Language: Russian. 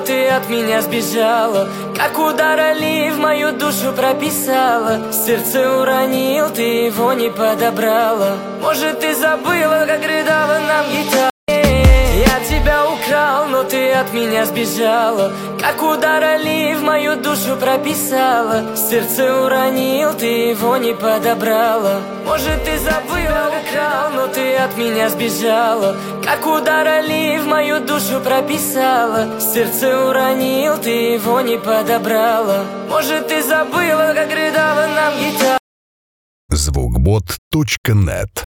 ты от меня сбежала. Как удар Али в мою душу прописала. Сердце уронил, ты его не подобрала. Может, ты забыла, как рыдала нам гитара. Я тебя украл, но ты от меня сбежала. Как удар Али в мою душу прописала. Сердце уронил, ты его не подобрала. Может, ты забыла, украл, но ты от меня сбежала. Как удар Али в мою душу прописала. Сердце уронил, ты его не подобрала. Может, ты забыла, как рыдала нам гитара. Звукбот.нет